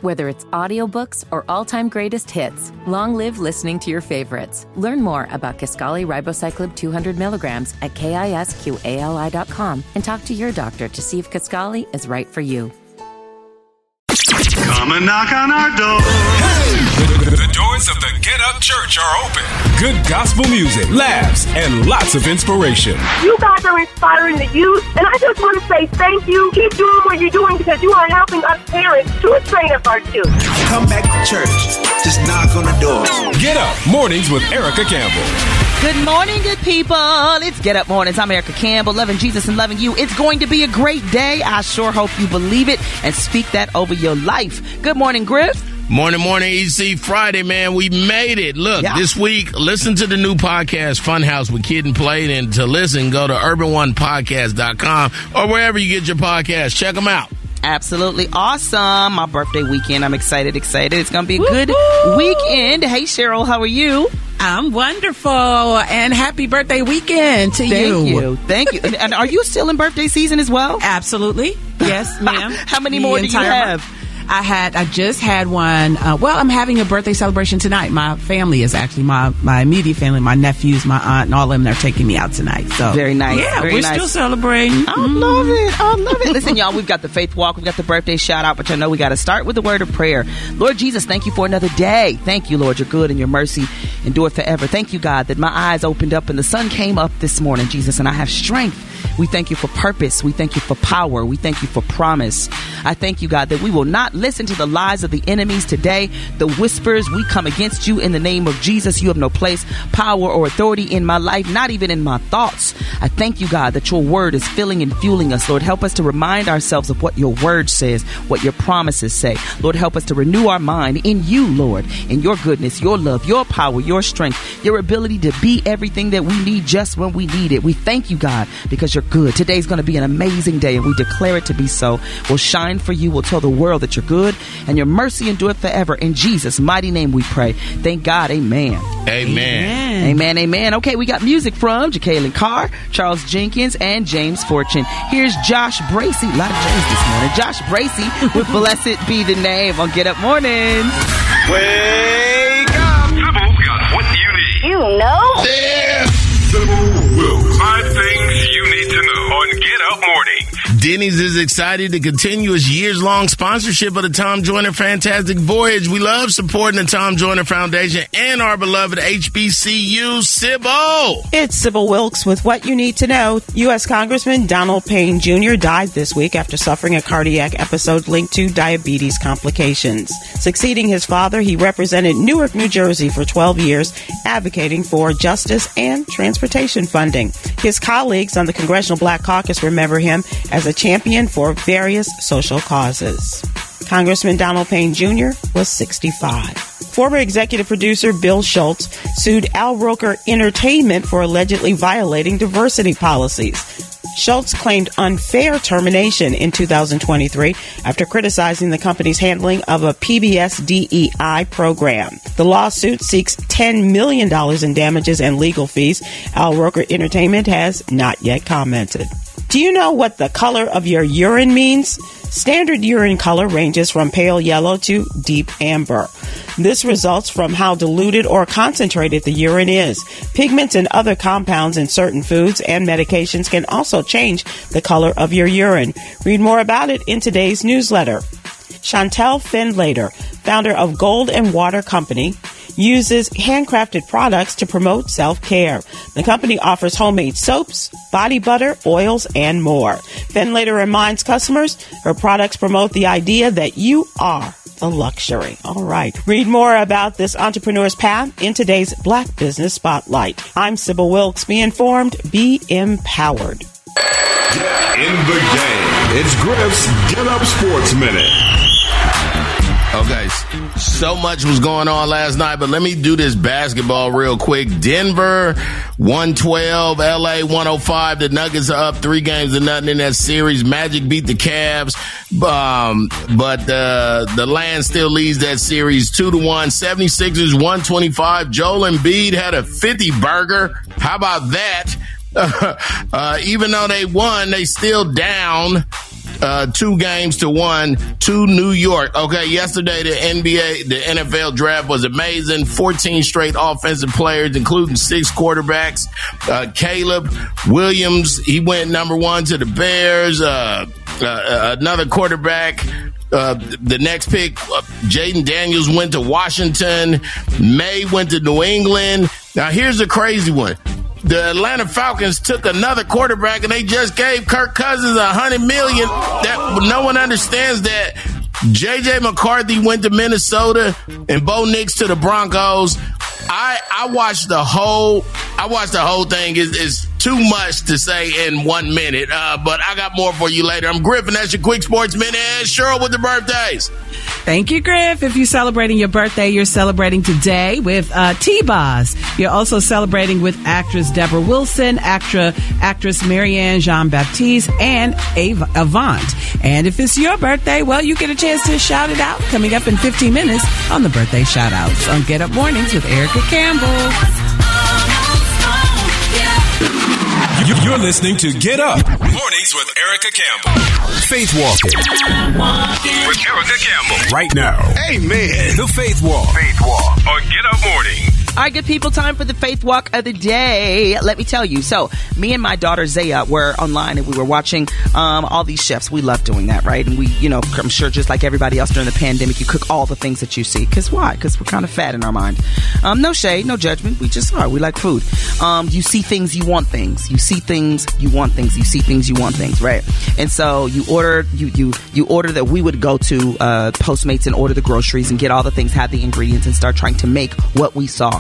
Whether it's audiobooks or all-time greatest hits, long live listening to your favorites. Learn more about Kisqali Ribociclib 200 milligrams at KISQALI.com and talk to your doctor to see if Kisqali is right for you. Come and knock on our door. The doors of the Get Up Church are open. Good gospel music, laughs, and lots of inspiration. You guys are inspiring the youth, and I just want to say thank you. Keep doing what you're doing because you are helping us parents to train up our children. Come back to church. Just knock on the door. Get Up Mornings with Erica Campbell. Good morning, good people. It's Get Up Mornings. I'm Erica Campbell, loving Jesus and loving you. It's going to be a great day. I sure hope you believe it and speak that over your life. Good morning, Griff. Morning, EC Friday, man. We made it. Look, This week, listen to the new podcast, Funhouse with Kid and Play. And to listen, go to urban1podcast.com or wherever you get your podcast. Check them out. Absolutely awesome. My birthday weekend. I'm excited. It's going to be a good weekend. Hey, Cheryl, how are you? I'm wonderful, and happy birthday weekend to you. Thank you. And are you still in birthday season as well? Absolutely. Yes, ma'am. How many more do you have? I just had one. I'm having a birthday celebration tonight. My family is actually my immediate family, my nephews, my aunt, and all of them. They're taking me out tonight. So very nice. Yeah, we're still celebrating. I love it. Listen, y'all, we've got the faith walk, we've got the birthday shout out, but you know we got to start with the word of prayer. Lord Jesus, thank you for another day. Thank you, Lord, you're good and your mercy endure forever. Thank you, God, that my eyes opened up and the sun came up this morning, Jesus, and I have strength. We thank you for purpose. We thank you for power. We thank you for promise. I thank you, God, that we will not listen to the lies of the enemies today. The whispers, we come against you in the name of Jesus. You have no place, power, or authority in my life, not even in my thoughts. I thank you, God, that your word is filling and fueling us. Lord, help us to remind ourselves of what your word says, what your promises say. Lord, help us to renew our mind in you, Lord, in your goodness, your love, your power, your strength, your ability to be everything that we need just when we need it. We thank you, God, because you're good. Today's going to be an amazing day, and we declare it to be so. We'll shine for you. We'll tell the world that you're good, and your mercy endureth forever. In Jesus' mighty name we pray. Thank God. Amen. Amen. Okay, we got music from Jacqueline Carr, Charles Jenkins, and James Fortune. Here's Josh Bracey. A lot of James this morning. Josh Bracey with Blessed Be the Name on Get Up Mornings. Wake up! Sybil got what you need. You know? Yeah. Sybil Wilkes. 5 things you need to know on Get Up Mornings. Denny's is excited to continue its years-long sponsorship of the Tom Joyner Fantastic Voyage. We love supporting the Tom Joyner Foundation and our beloved HBCU. Sybil! It's Sybil Wilkes with what you need to know. U.S. Congressman Donald Payne Jr. died this week after suffering a cardiac episode linked to diabetes complications. Succeeding his father, he represented Newark, New Jersey for 12 years, advocating for justice and transportation funding. His colleagues on the Congressional Black Caucus remember him as a champion for various social causes. Congressman Donald Payne Jr. was 65. Former executive producer Bill Schultz sued Al Roker Entertainment for allegedly violating diversity policies. Schultz claimed unfair termination in 2023 after criticizing the company's handling of a PBS DEI program. The lawsuit seeks $10 million in damages and legal fees. Al Roker Entertainment has not yet commented. Do you know what the color of your urine means? Standard urine color ranges from pale yellow to deep amber. This results from how diluted or concentrated the urine is. Pigments and other compounds in certain foods and medications can also change the color of your urine. Read more about it in today's newsletter. Chantel Findlater, founder of Gold and Water Company, uses handcrafted products to promote self-care. The company offers homemade soaps, body butter, oils, and more. Findlater reminds customers her products promote the idea that you are the luxury. All right. Read more about this entrepreneur's path in today's Black Business Spotlight. I'm Sybil Wilkes. Be informed, be empowered. Get in the game. It's Griff's Get Up Sports Minute. Okay, so much was going on last night, but let me do this basketball real quick. Denver 112, LA 105. The Nuggets are up 3-0 in that series. Magic beat the Cavs, but the Land still leads that series 2-1. 76ers 125. Joel Embiid had a 50-burger. How about that? Even though they won, they still down 2-1 to New York. Okay, yesterday the NFL draft was amazing. 14 straight offensive players, including 6 quarterbacks. Caleb Williams, he went number 1 to the Bears. Another quarterback. The next pick, Jaden Daniels went to Washington. May went to New England. Now, here's the crazy one. The Atlanta Falcons took another quarterback, and they just gave Kirk Cousins $100 million. That no one understands that. J.J. McCarthy went to Minnesota, and Bo Nix to the Broncos. I watched the whole thing. It's too much to say in 1 minute, but I got more for you later. I'm Griff, and that's your Quick Sports Minute. And Cheryl with the birthdays. Thank you, Griff. If you're celebrating your birthday, you're celebrating today with T-Boz. You're also celebrating with actress Deborah Wilson, actress Marianne Jean-Baptiste, and Avant. And if it's your birthday, well, you get a chance to shout it out coming up in 15 minutes on the Birthday Shout-Outs on Get Up Mornings with Erica Campbell. You're listening to Get Up Mornings with Erica Campbell. Faith Walking with Erica Campbell. Right now. Amen. The Faith Walk. Faith Walk on Get Up Morning. All right, good people, time for the Faith Walk of the day. Let me tell you. So, me and my daughter Zaya were online and we were watching all these chefs. We love doing that, right? And we, I'm sure just like everybody else during the pandemic, you cook all the things that you see. Because why? Because we're kind of fat in our mind. No shade, no judgment. We just are. We like food. You see things, you want things. You see things, you want things. You see things, you want things, right? And so you order that we would go to Postmates and order the groceries and get all the things, have the ingredients, and start trying to make what we saw.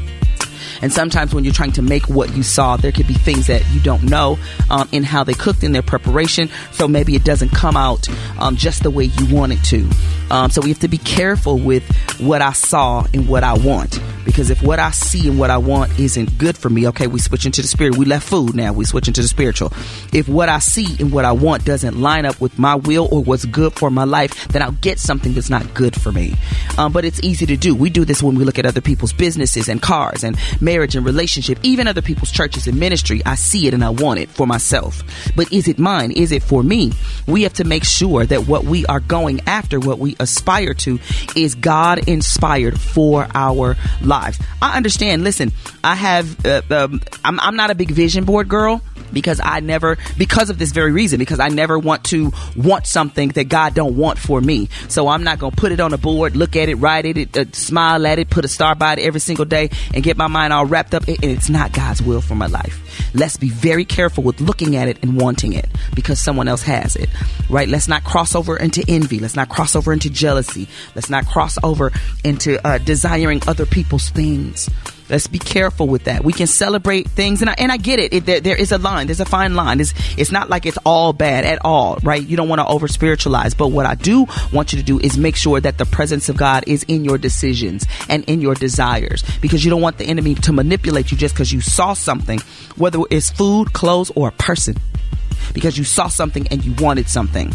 And sometimes when you're trying to make what you saw, there could be things that you don't know in how they cooked in their preparation. So maybe it doesn't come out just the way you want it to. So we have to be careful with what I saw and what I want. Because if what I see and what I want isn't good for me, okay, we switch into the spirit. We left food, now we switch into the spiritual. If what I see and what I want doesn't line up with my will or what's good for my life, then I'll get something that's not good for me. But it's easy to do. We do this when we look at other people's businesses and cars and marriage and relationship, even other people's churches and ministry. I see it and I want it for myself. But is it mine? Is it for me? We have to make sure that what we are going after, what we aspire to, is God inspired for our lives. I understand. Listen, I have, I'm not a big vision board girl. Because of this very reason, because I never want to want something that God don't want for me. So I'm not going to put it on a board, look at it, write it, smile at it, put a star by it every single day and get my mind all wrapped up. And it's not God's will for my life. Let's be very careful with looking at it and wanting it because someone else has it, right? Let's not cross over into envy. Let's not cross over into jealousy. Let's not cross over into desiring other people's things. Let's be careful with that. We can celebrate things, and I get it. There is a line. There's a fine line. It's not like it's all bad at all, right? You don't want to over spiritualize. But what I do want you to do is make sure that the presence of God is in your decisions and in your desires, because you don't want the enemy to manipulate you just because you saw something, whether it's food, clothes, or a person, because you saw something and you wanted something.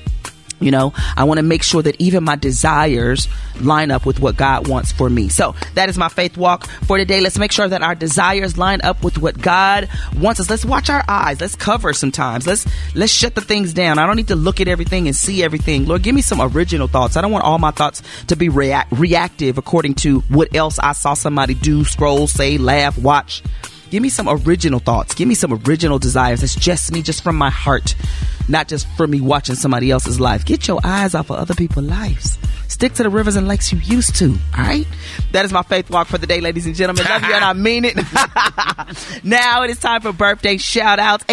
I want to make sure that even my desires line up with what God wants for me. So that is my faith walk for today. Let's make sure that our desires line up with what God wants us. Let's watch our eyes. Let's cover sometimes. Let's shut the things down. I don't need to look at everything and see everything. Lord, give me some original thoughts. I don't want all my thoughts to be reactive according to what else I saw somebody do, scroll, say, laugh, watch. Give me some original thoughts. Give me some original desires. It's just me, just from my heart, not just from me watching somebody else's life. Get your eyes off of other people's lives. Stick to the rivers and lakes you used to. All right? That is my faith walk for the day, ladies and gentlemen. Love you and I mean it. Now it is time for birthday shout outs.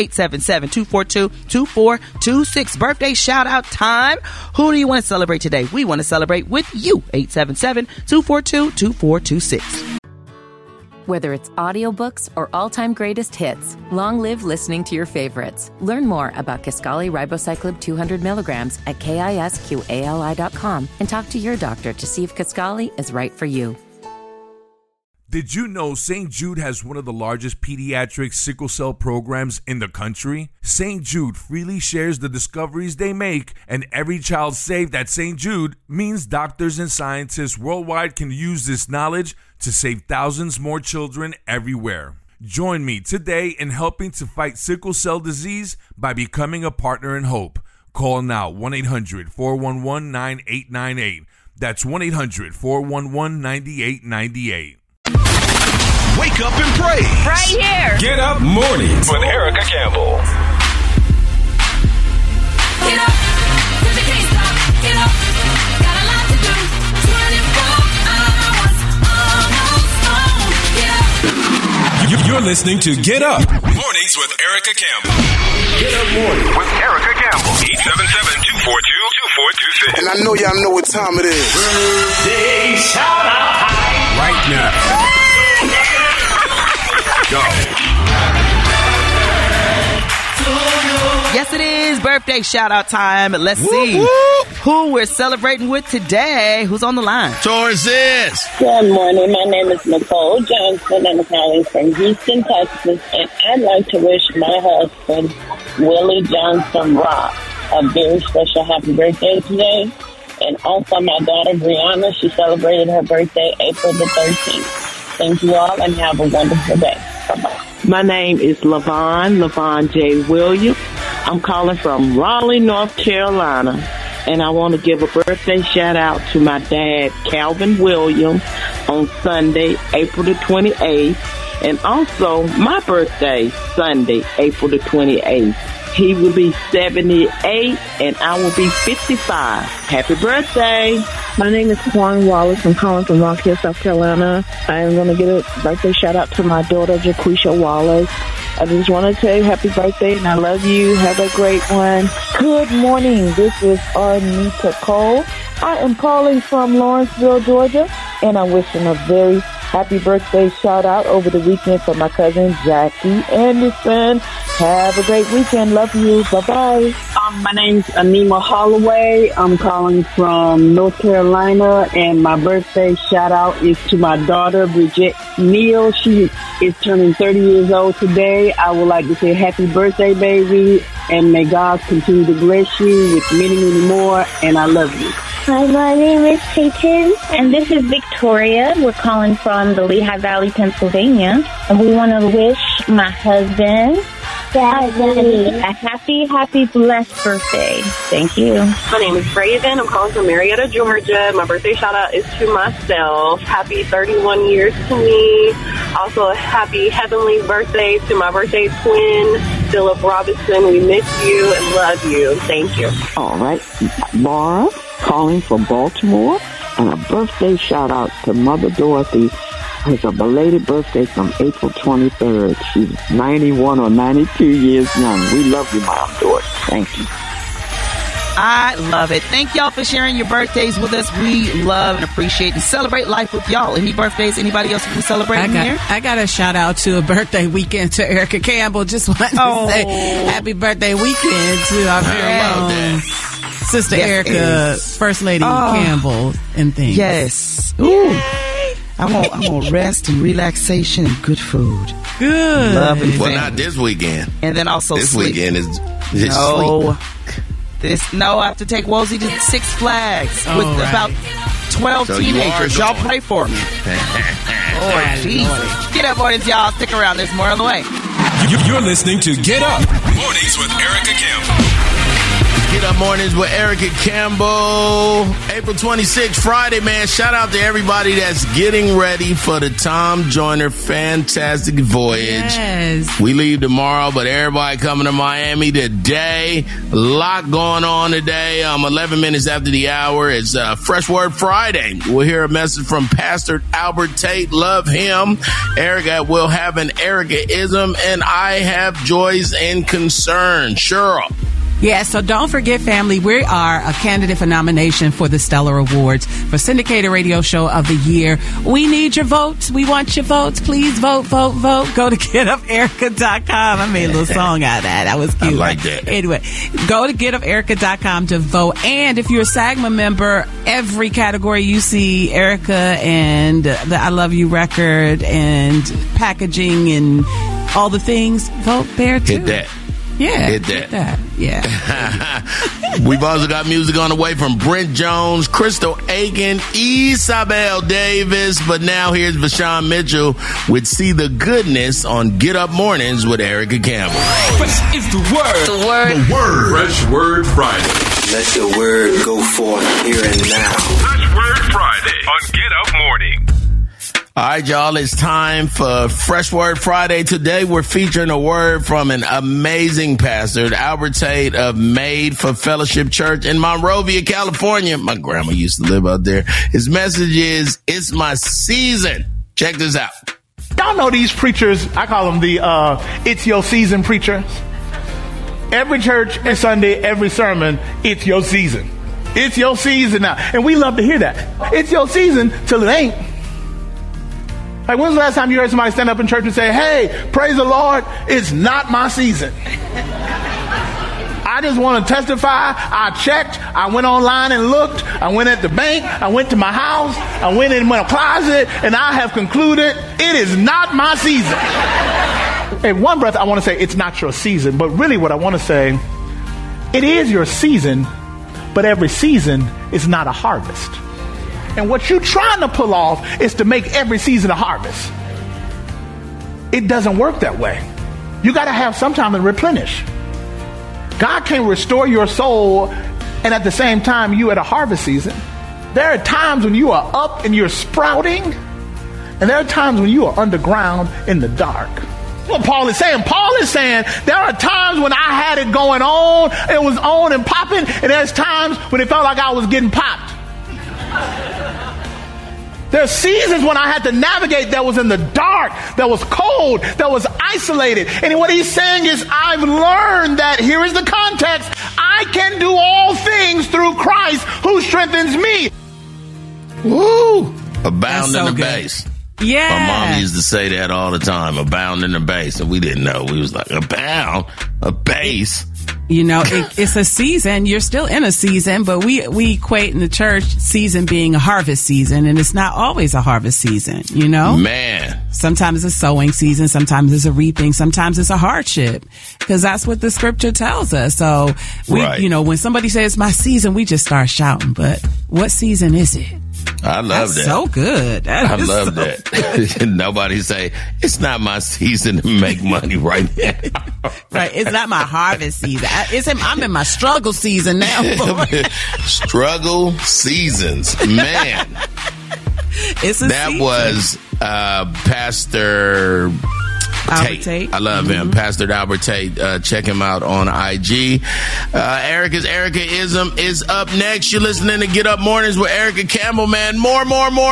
877-242-2426. Birthday shout out time. Who do you want to celebrate today? We want to celebrate with you. 877-242-2426. Whether it's audiobooks or all-time greatest hits, long live listening to your favorites. Learn more about Kisqali Ribociclib 200 milligrams at KISQALI.com and talk to your doctor to see if Kisqali is right for you. Did you know St. Jude has one of the largest pediatric sickle cell programs in the country? St. Jude freely shares the discoveries they make, and every child saved at St. Jude means doctors and scientists worldwide can use this knowledge to save thousands more children everywhere. Join me today in helping to fight sickle cell disease by becoming a partner in hope. Call now, 1-800-411-9898. That's 1-800-411-9898. Wake up and pray. Right here. Get up mornings with Erica Campbell. Get up, 'cause you can't stop. Get up, got a lot to do. 24 hours almost on. Get up. You're listening to Get Up Mornings with Erica Campbell. Get up mornings with Erica Campbell. 877-242-2426. And I know y'all know what time it is. Birthday shout out right now. Go. Yes, it is birthday shout out time. Let's see who we're celebrating with today. Who's on the line? Taurus is. Good morning. My name is Nicole Johnson. I'm calling from Houston, Texas, and I'd like to wish my husband, Willie Johnson Rock, a very special happy birthday today. And also my daughter, Brianna, she celebrated her birthday April the 13th. Thank you all and have a wonderful day. Bye-bye. My name is Lavon J. Williams. I'm calling from Raleigh, North Carolina, and I want to give a birthday shout out to my dad, Calvin Williams, on Sunday, April the 28th, and also my birthday, Sunday, April the 28th. He will be 78, and I will be 55. Happy birthday. My name is Quan Wallace. I'm calling from Rock Hill, South Carolina. I am going to give a birthday shout out to my daughter, Jaquisha Wallace. I just want to tell you happy birthday, and I love you. Have a great one. Good morning. This is Arnita Cole. I am calling from Lawrenceville, Georgia, and I'm wishing a very happy birthday shout out over the weekend for my cousin Jackie Anderson. Have a great weekend. Love you. Bye-bye. My name's Anima Holloway. I'm calling from North Carolina, and my birthday shout out is to my daughter, Bridget Neal. She is turning 30 years old today. I would like to say happy birthday, baby, and may God continue to bless you with many, many more, and I love you. Hi, my name is Peyton, and this is Victoria. We're calling from the Lehigh Valley, Pennsylvania, and we want to wish my husband, Daddy, a happy, blessed birthday. Thank you. My name is Raven. I'm calling from Marietta, Georgia. My birthday shout out is to myself. Happy 31 years to me. Also, a happy heavenly birthday to my birthday twin, Philip Robinson. We miss you and love you. Thank you. All right. Laura, calling from Baltimore, and a birthday shout out to Mother Dorothy. It's a belated birthday from April 23rd. She's 91 or 92 years young. We love you, Mom Dorothy. Thank you. I love it. Thank y'all for sharing your birthdays with us. We love and appreciate and celebrate life with y'all. Any birthdays? Anybody else who's celebrating here? I got a shout out to a birthday weekend to Erica Campbell. Just wanted to say happy birthday weekend to our very own Sister Erica, First Lady Campbell, and things. Yes. Ooh. I want rest and relaxation and good food. Good. Love and family. Well, not this weekend. And then also this sleep. Weekend is sleep. I have to take Wozie to Six Flags with about 12 So teenagers. Y'all pray for me. Lord Jesus. Get up, mornings, y'all. Stick around. There's more on the way. You're listening to Get Up Mornings with Erica Campbell. Get Up Mornings with Erica Campbell. April 26th, Friday, man. Shout out to everybody that's getting ready for the Tom Joyner Fantastic Voyage. Yes. We leave tomorrow, but everybody coming to Miami today. A lot going on today. 11 minutes after the hour. It's Fresh Word Friday. We'll hear a message from Pastor Albert Tate. Love him. Erica will have an Erica-ism, and I have joys and concerns. Cheryl. Yeah, so don't forget, family, we are a candidate for nomination for the Stellar Awards for Syndicated Radio Show of the Year. We need your votes. We want your votes. Please vote. Go to GetUpErica.com. I made a little song out of that. That was cute. I like that. Anyway, go to GetUpErica.com to vote. And if you're a SAGMA member, every category you see Erica and the I Love You record and packaging and all the things, vote there too. Hit that. Yeah. Hit that. Yeah. We've also got music on the way from Brent Jones, Crystal Aiken, Isabel Davis. But now here's Vashawn Mitchell with See the Goodness on Get Up Mornings with Erica Campbell. Fresh is the word. The word. The word. Fresh Word Friday. Let the word go forth here and now. Fresh Word Friday on Get Up Morning. All right, y'all, it's time for Fresh Word Friday. Today, we're featuring a word from an amazing pastor, Albert Tate of Made for Fellowship Church in Monrovia, California. My grandma used to live out there. His message is, it's my season. Check this out. Y'all know these preachers, I call them the it's your season preachers. Every church, every Sunday, every sermon, it's your season. It's your season now. And we love to hear that. It's your season till it ain't. Like, when's the last time you heard somebody stand up in church and say, hey, praise the Lord, it's not my season. I just want to testify. I checked. I went online and looked. I went at the bank. I went to my house. I went in my closet, and I have concluded it is not my season. In one breath, I want to say it's not your season, but really what I want to say, it is your season, but every season is not a harvest. And what you're trying to pull off is to make every season a harvest. It doesn't work that way. You got to have some time to replenish. God can restore your soul, and at the same time, you at a harvest season. There are times when you are up and you're sprouting, and there are times when you are underground in the dark. What Paul is saying there are times when I had it going on, it was on and popping, and there's times when it felt like I was getting popped. There are seasons when I had to navigate that was in the dark, that was cold, that was isolated. And what he's saying is, I've learned that, here is the context, I can do all things through Christ who strengthens me. Woo! Abound in the base. Yeah. My mom used to say that all the time, abound in the base. And we didn't know. We was like, abound? A base? You know, it's a season. You're still in a season, but we equate in the church season being a harvest season, and it's not always a harvest season, you know? Man. Sometimes it's a sowing season, sometimes it's a reaping, sometimes it's a hardship, because that's what the scripture tells us. So, you know, when somebody says my season, we just start shouting, but what season is it? I love that. So good. I love that. Nobody say, it's not my season to make money right now. Right. It's not my harvest season. I'm in my struggle season now. Struggle seasons. Man. It's a that season. Was Pastor Tate. I love him. Pastor Albert Tate. Check him out on IG. Erica's Erica-ism is up next. You're listening to Get Up Mornings with Erica Campbell, man. More. Get up.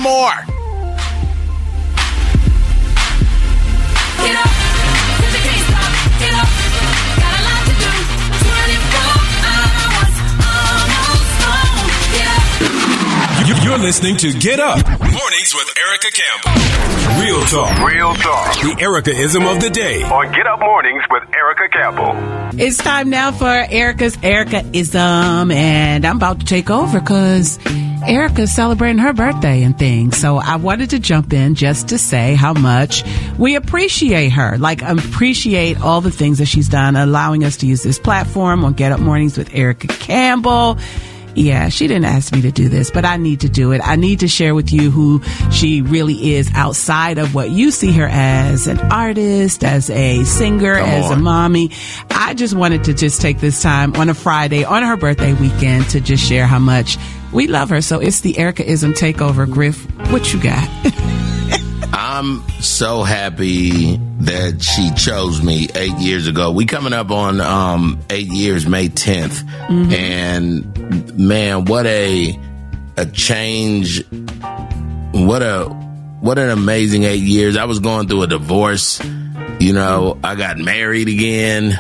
If you can't stop, get up. Got a lot to do. 24 hours almost home. Get up. You're listening to Get Up Mornings with Erica Campbell. Real talk. Real talk. The Erica-ism of the day. On Get Up Mornings with Erica Campbell. It's time now for Erica's Erica-ism, and I'm about to take over because Erica's celebrating her birthday and things. So I wanted to jump in just to say how much we appreciate her. Like, appreciate all the things that she's done, allowing us to use this platform on Get Up Mornings with Erica Campbell. Yeah, she didn't ask me to do this, but I need to do it. I need to share with you who she really is outside of what you see her as an artist, as a singer, as a mommy. I just wanted to just take this time on a Friday, on her birthday weekend, to just share how much we love her. So it's the Erica-ism takeover. Griff, what you got? I'm so happy that she chose me 8 years ago. We coming up on 8 years, May 10th. Mm-hmm. And man, what a change. What an amazing 8 years. I was going through a divorce. You know, I got married again.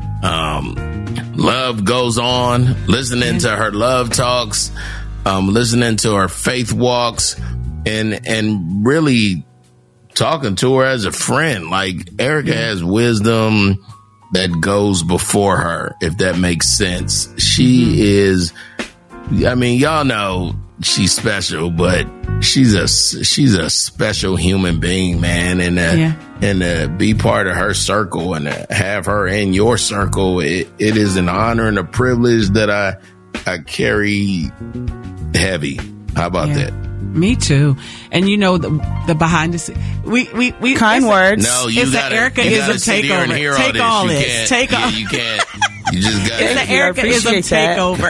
Love goes on. Listening to her love talks, listening to her faith walks, and really talking to her as a friend. Like, Erica has wisdom that goes before her, if that makes sense. She is, I mean, y'all know she's special, but she's a special human being, man, and to be part of her circle and to have her in your circle, it is an honor and a privilege that I carry heavy. How about that? Me too. And you know the behind the scenes. We kind words. No, you got Ericaism takeover. Take all this. Take all. You can't. You just got it. The Ericaism takeover.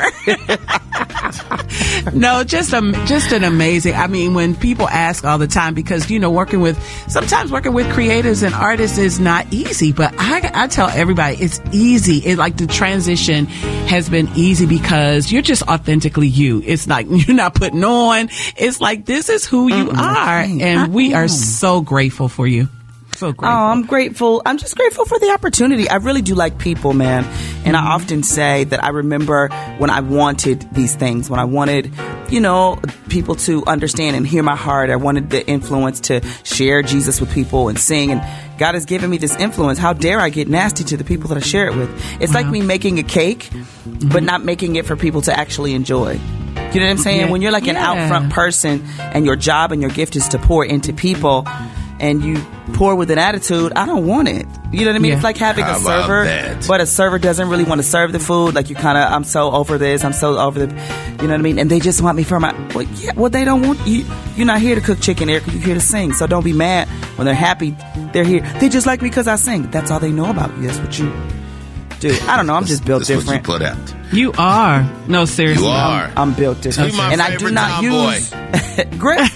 No, just an amazing. I mean, when people ask all the time, because working with creatives and artists is not easy, but I tell everybody it's easy. It's like the transition has been easy because you're just authentically you. It's like you're not putting on. It's like this is who you are, and we are so grateful for you. So grateful. Oh, I'm grateful. I'm just grateful for the opportunity. I really do like people, man. And I often say that I remember when I wanted these things, when I wanted, people to understand and hear my heart. I wanted the influence to share Jesus with people and sing. And God has given me this influence. How dare I get nasty to the people that I share it with? It's like me making a cake, but not making it for people to actually enjoy. You know what I'm saying? Yeah. When you're like an out front person and your job and your gift is to pour into people, and you pour with an attitude, I don't want it. You know what I mean? Yeah. It's like having a server, but a server doesn't really want to serve the food. Like I'm so over this, I'm so over the, you know what I mean? And they just want me for well, they don't want you. You're not here to cook chicken, Erica. You're here to sing. So don't be mad when they're happy. They're here. They just like me because I sing. That's all they know about you. That's what you do. I don't know. I'm just built different. What you put out. You are. No, seriously. You are. I'm built different. And I do not use great.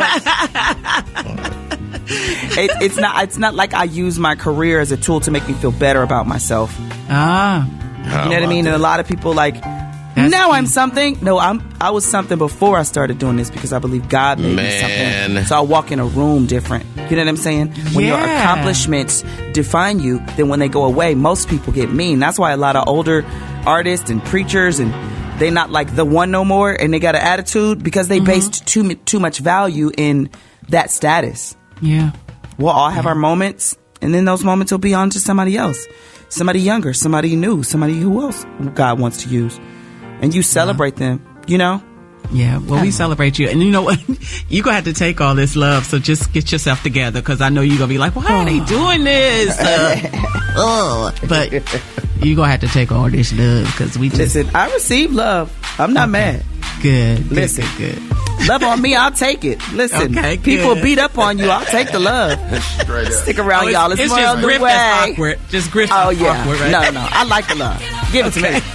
It's not like I use my career as a tool to make me feel better about myself. You know what I mean? And a lot of people I'm something. No, I was something before I started doing this because I believe God made me something. So I walk in a room different. You know what I'm saying? When your accomplishments define you, then when they go away, most people get mean. That's why a lot of older artists and preachers and they not like the one no more, and they got an attitude because they based too much value in that status. Yeah. We'll all have our moments, and then those moments will be on to somebody else. Somebody younger, somebody new, somebody who else God wants to use. And you celebrate them, Yeah, well, we celebrate you. And you know what? You're going to have to take all this love, so just get yourself together, because I know you're going to be like, why are they doing this? But you're going to have to take all this love, because we just... Listen, I receive love. I'm not mad. Good. Listen. Good. Love on me, I'll take it. Listen, people beat up on you, I'll take the love. Stick around, y'all. It's more just on the Griff way. that's awkward. Just Griff Oh, that's yeah. awkward, right? No. I like the love. Give it to me.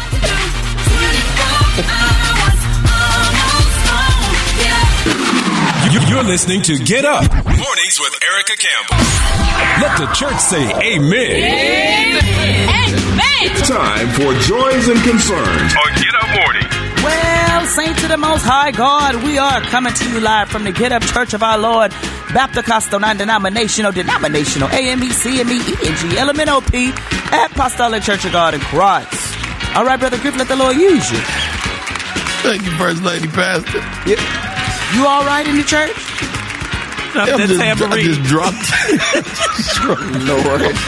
You're listening to Get Up Mornings with Erica Campbell. Let the church say amen. Amen. Time for Joys and Concerns on Get Up Morning. Well, saints of the Most High God, we are coming to you live from the Get Up Church of our Lord, Baptist non-denominational, AME, CME, ENG, LMNOP, Apostolic Church of God in Christ. All right, Brother Griff, let the Lord use you. Thank you, First Lady Pastor. You all right in the church? I just dropped. Lord.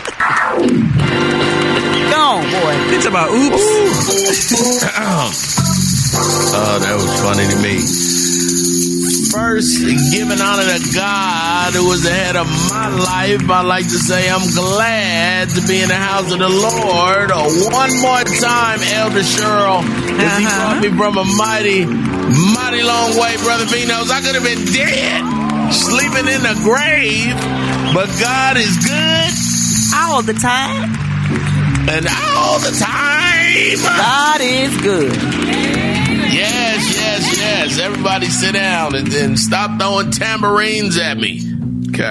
Go on, boy. It's about oops. Oh, that was funny to me. First, giving honor to God who was ahead of my life, I like to say I'm glad to be in the house of the Lord. One more time, Elder Cheryl, as he brought me from a mighty long way, Brother Vinos. I could have been dead, sleeping in the grave, but God is good all the time. And all the time. God is good. Yes. Everybody sit down and then stop throwing tambourines at me. Okay.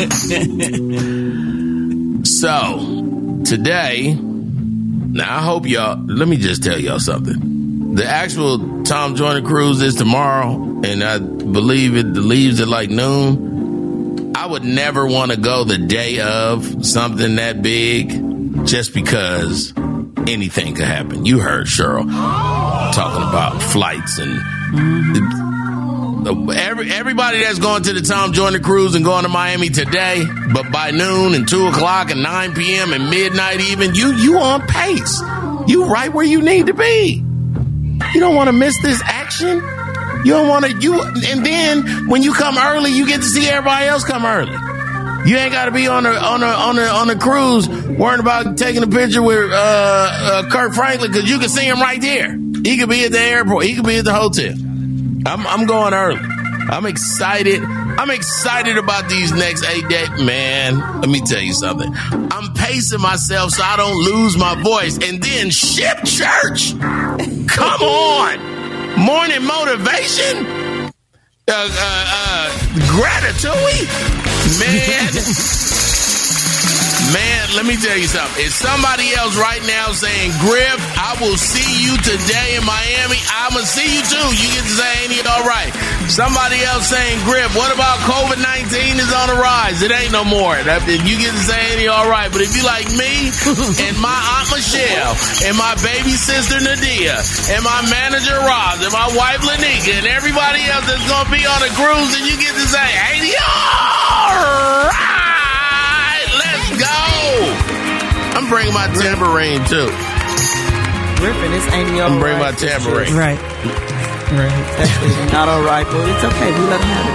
So, today, now I hope let me just tell y'all something. The actual Tom Joyner cruise is tomorrow, and I believe it leaves at like noon. I would never want to go the day of something that big just because anything could happen. You heard Cheryl talking about flights and everybody that's going to the Tom Joyner cruise and going to Miami today, but by noon and 2 o'clock and 9 p.m. and midnight even, you on pace. You right where you need to be. You don't want to miss this action. You don't want to, and then when you come early, you get to see everybody else come early. You ain't got to be on a cruise worrying about taking a picture with Kirk Franklin, because you can see him right there. He could be at the airport. He could be at the hotel. I'm going early. I'm excited. I'm excited about these next 8 days. Man, let me tell you something. I'm pacing myself so I don't lose my voice. And then Ship Church. Come on. Morning motivation. Gratitude. Man, let me tell you something. It's somebody else right now saying, Griff, I will see you today in Miami. I'm going to see you too. You get to say, ain't it all right? Somebody else saying, Griff, what about COVID-19 is on the rise? It ain't no more. You get to say, ain't it all right? But if you like me and my Aunt Michelle and my baby sister Nadia and my manager Roz and my wife Lanika and everybody else that's going to be on a cruise, and you get to say, ain't it all right? Go! I'm bringing my tambourine too. Griffin, this ain't your. I'm bringing my tambourine. Right. That's not all right, but it's okay. We let him have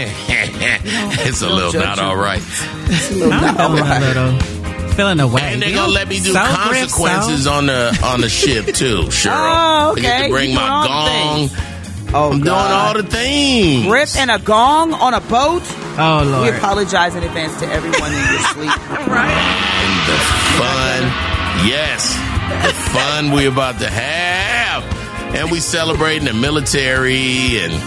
it. It's a little not all right. It's a little not all right. Feeling away. And they're gonna let me do consequences on the ship too. Cheryl. Oh, okay. I get to bring my gong. I'm doing all the things. Griff and a gong on a boat. Oh, Lord. We apologize in advance to everyone in your sleep. Right. And the fun, yes, the fun we're about to have. And we celebrating the military and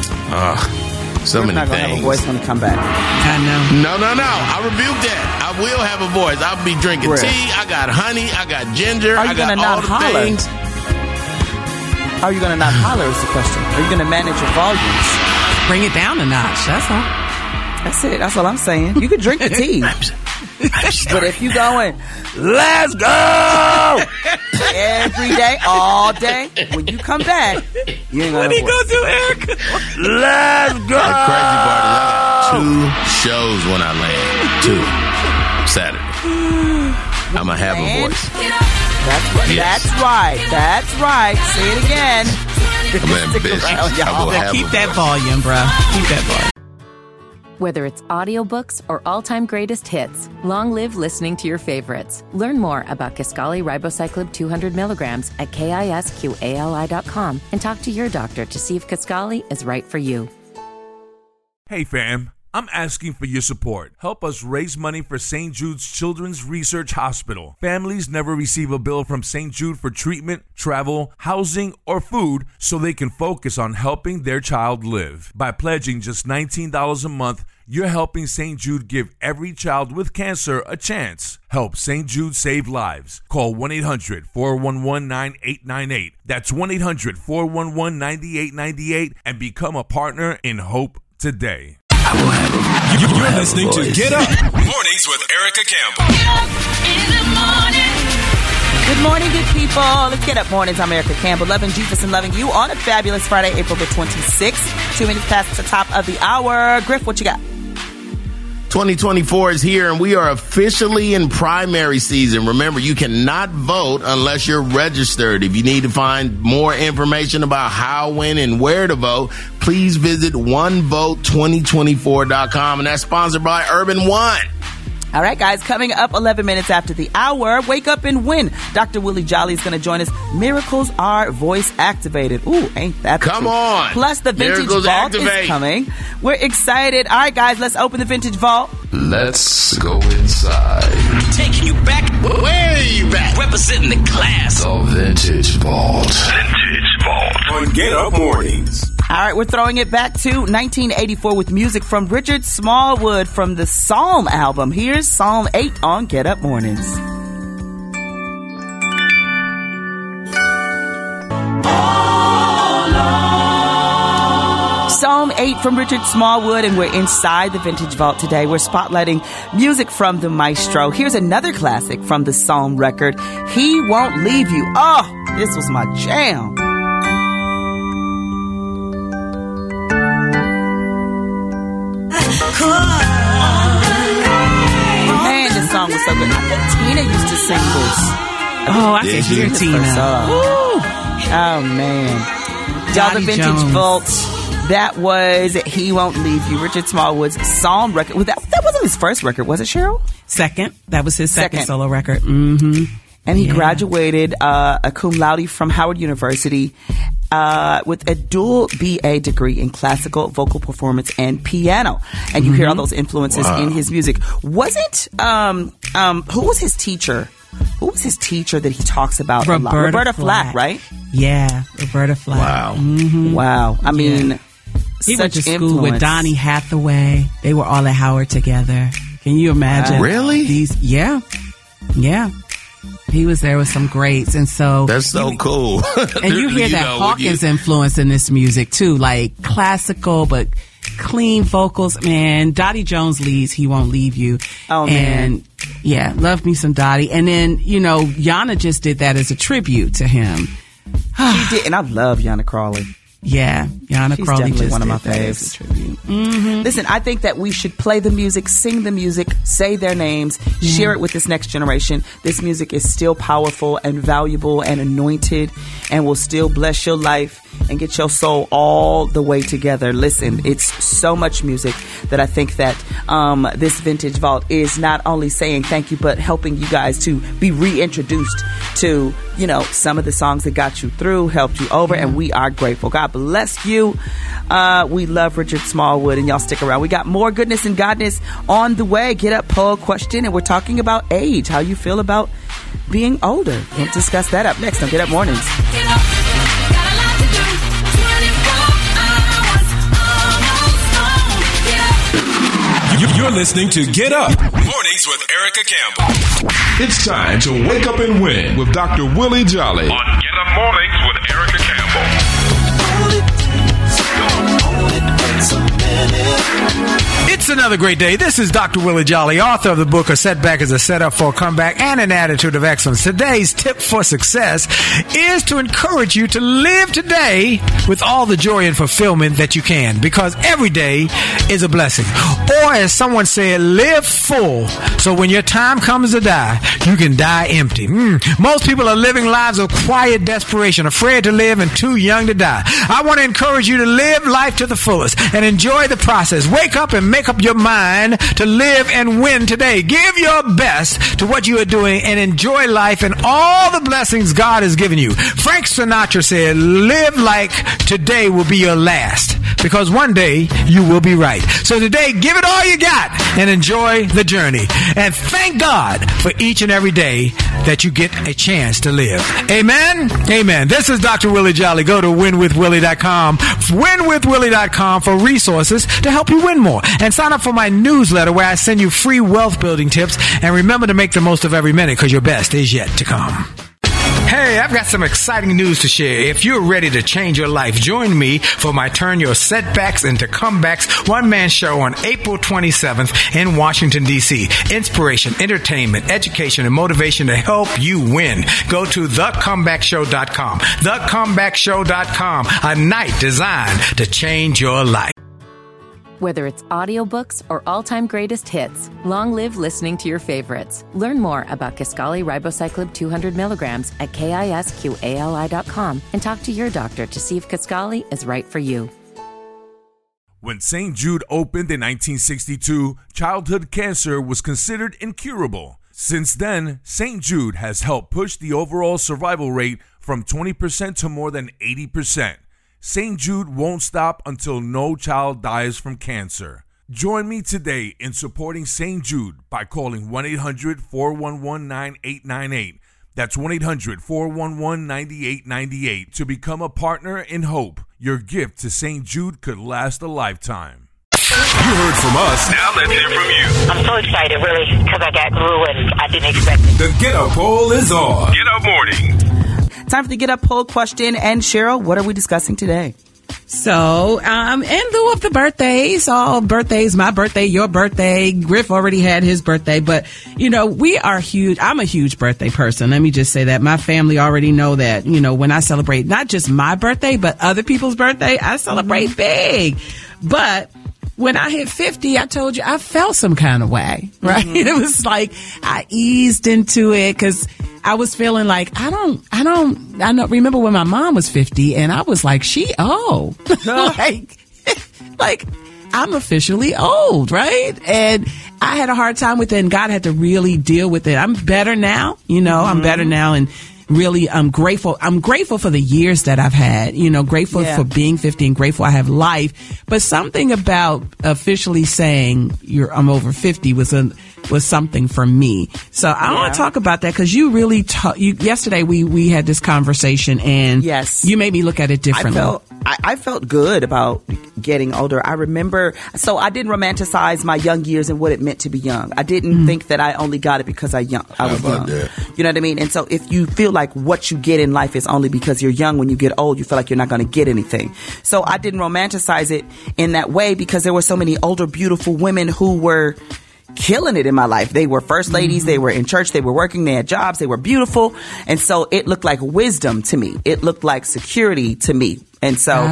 so many things. Have a voice when you come back. I know. No. I rebuke that. I will have a voice. I'll be drinking tea. I got honey. I got ginger. I got all the things. Are you going to not holler is the question. Are you going to manage your volumes? Bring it down a notch. That's all. That's it. That's all I'm saying. You can drink the tea. But if you going, let's go! Every day, all day, when you come back, you ain't going to. What are you going to do, Eric? Let's go! The crazy part is I got 2 shows when I land. 2. Saturday. I'm going to have a voice. That's right. Say it again. I'm ambitious. Keep that volume, bro. Keep that volume. Whether it's audiobooks or all-time greatest hits, long live listening to your favorites. Learn more about Kisqali Ribociclib 200 milligrams at KISQALI.com and talk to your doctor to see if Kisqali is right for you. Hey, fam. I'm asking for your support. Help us raise money for St. Jude's Children's Research Hospital. Families never receive a bill from St. Jude for treatment, travel, housing, or food, so they can focus on helping their child live. By pledging just $19 a month, you're helping St. Jude give every child with cancer a chance. Help St. Jude save lives. Call 1-800-411-9898. That's 1-800-411-9898 and become a partner in hope today. You're listening to Get Up Mornings with Erica Campbell. Good morning, good people. Let's Get Up Mornings. I'm Erica Campbell, loving Jesus and loving you on a fabulous Friday, April the 26th. 2 minutes past the top of the hour. Griff, what you got? 2024 is here, and we are officially in primary season. Remember, you cannot vote unless you're registered. If you need to find more information about how, when, and where to vote, please visit onevote2024.com, and that's sponsored by Urban One. All right, guys, coming up 11 minutes after the hour, Wake Up and Win. Dr. Willie Jolly is going to join us. Miracles are voice activated. Ooh, ain't that Come true. on. Plus, the Vintage Miracles Vault activate. is coming. We're excited. All right, guys, let's open the Vintage Vault. Let's go inside. Taking you back. Where are you back? Representing the class. The Vintage Vault. Vintage Vault on Get Up Mornings. All right, we're throwing it back to 1984 with music from Richard Smallwood from the Psalm album. Here's Psalm 8 on Get Up Mornings. Psalm 8 from Richard Smallwood, and we're inside the Vintage Vault today. We're spotlighting music from the maestro. Here's another classic from the Psalm record, He Won't Leave You. Oh, this was my jam. Man, this song was so good. I think Tina used to sing this. Oh, I can hear Tina. Oh, man. Y'all, the Vintage Vault That was He Won't Leave You, Richard Smallwood's Psalm record. That wasn't his first record, was it, Cheryl? Second. That was his second solo record. Mm-hmm. And he graduated a cum laude from Howard University with a dual BA degree in classical vocal performance and piano. And you hear all those influences in his music. Wasn't who was his teacher? Who was his teacher that he talks about a lot? Roberta Flack, right? Yeah, Roberta Flack. Wow. Mm-hmm. Wow. I mean, he such went to school influence. with Donny Hathaway. They were all at Howard together. Can you imagine? Really? Yeah. He was there with some greats, and so that's so cool. And you hear that Hawkins influence in this music too, like classical but clean vocals. Man, Dottie Jones leads "He Won't Leave You." Oh man, and yeah, love me some Dottie. And then Yana just did that as a tribute to him. She did, and I love Yana Crawley. Yeah, Yana She's Crawley definitely just one of did my that faves. as a tribute. Mm-hmm. Listen, I think that we should play the music, sing the music, say their names, share it with this next generation. This music is still powerful and valuable and anointed and will still bless your life and get your soul all the way together. Listen, it's so much music that I think that this Vintage Vault is not only saying thank you, but helping you guys to be reintroduced to, some of the songs that got you through, helped you over, and we are grateful. God bless you. We love Richard Smallwood, and y'all stick around. We got more goodness and godness on the way. Get up, poll question, and we're talking about age, how you feel about being older. We'll discuss that up next on Get Up Mornings. Get up, got a lot to do. 24 hours, almost on. Get up. You're listening to Get Up Mornings with Erica Campbell. It's time to wake up and win with Dr. Willie Jolly on Get Up Mornings with Erica Campbell. It's another great day. This is Dr. Willie Jolly, author of the book A Setback is a Setup for a Comeback and an Attitude of Excellence. Today's tip for success is to encourage you to live today with all the joy and fulfillment that you can, because every day is a blessing. Or as someone said, live full, so when your time comes to die, you can die empty. Most people are living lives of quiet desperation, afraid to live and too young to die. I want to encourage you to live life to the fullest and enjoy the process. Wake up and make up your mind to live and win today. Give your best to what you are doing and enjoy life and all the blessings God has given you. Frank Sinatra said, live like today will be your last, because one day you will be right. So today, give it all you got and enjoy the journey. And thank God for each and every day that you get a chance to live. Amen? Amen. This is Dr. Willie Jolly. Go to winwithwillie.com, winwithwillie.com for resources to help you win more. And sign up for my newsletter where I send you free wealth building tips. And remember to make the most of every minute, because your best is yet to come. Hey, I've got some exciting news to share. If you're ready to change your life, join me for my Turn Your Setbacks into Comebacks one-man show on April 27th in Washington, D.C. Inspiration, entertainment, education, and motivation to help you win. Go to thecomebackshow.com. Thecomebackshow.com. A night designed to change your life. Whether it's audiobooks or all-time greatest hits, long live listening to your favorites. Learn more about Kisqali Ribociclib 200 milligrams at KISQALI.com and talk to your doctor to see if Kisqali is right for you. When St. Jude opened in 1962, childhood cancer was considered incurable. Since then, St. Jude has helped push the overall survival rate from 20% to more than 80%. St. Jude won't stop until no child dies from cancer. Join me today in supporting St. Jude by calling 1-800-411-9898. That's 1-800-411-9898 to become a partner in hope. Your gift to St. Jude could last a lifetime. You heard from us. Now let's hear from you. I'm so excited, really, because I got through and I didn't expect it. The Get Up poll is on. Get Up Morning. Time for the Get Up poll question. And Cheryl, what are we discussing today? So, in lieu of the birthdays, all birthdays, my birthday, your birthday, Griff already had his birthday, but, we are huge. I'm a huge birthday person. Let me just say that. My family already know that, when I celebrate not just my birthday, but other people's birthday, I celebrate big. But when I hit 50, I told you I felt some kind of way, right? Mm-hmm. It was like I eased into it because I was feeling like I don't remember when my mom was 50 and I was like, like like, I'm officially old, right? And I had a hard time with it, and God had to really deal with it. I'm better now, I'm better now, and really, I'm grateful. I'm grateful for the years that I've had, grateful for being 50 and grateful I have life. But something about officially saying I'm over 50 was something for me. So I want to talk about that because you really yesterday we had this conversation and you made me look at it differently. I felt good about getting older. I remember, so I didn't romanticize my young years and what it meant to be young. I didn't think that I only got it because I was young. You know what I mean? And so if you feel like what you get in life is only because you're young, when you get old, you feel like you're not going to get anything. So I didn't romanticize it in that way because there were so many older, beautiful women who were killing it in my life. They were first ladies. They were in church. They were working. They had jobs. They were beautiful. And so it looked like wisdom to me. It looked like security to me. And so,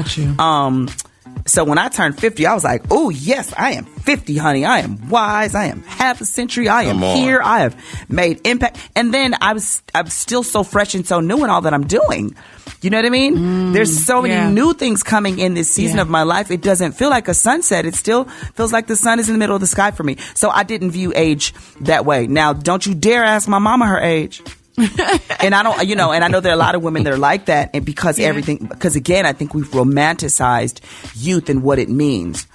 so when I turned 50, I was like, oh, yes, I am 50, honey. I am wise. I am half a century. I am here. I have made impact. And then I'm still so fresh and so new in all that I'm doing. You know what I mean? There's so many new things coming in this season of my life. It doesn't feel like a sunset. It still feels like the sun is in the middle of the sky for me. So I didn't view age that way. Now, don't you dare ask my mama her age. And I don't, and I know there are a lot of women that are like that, and because again, I think we've romanticized youth and what it means,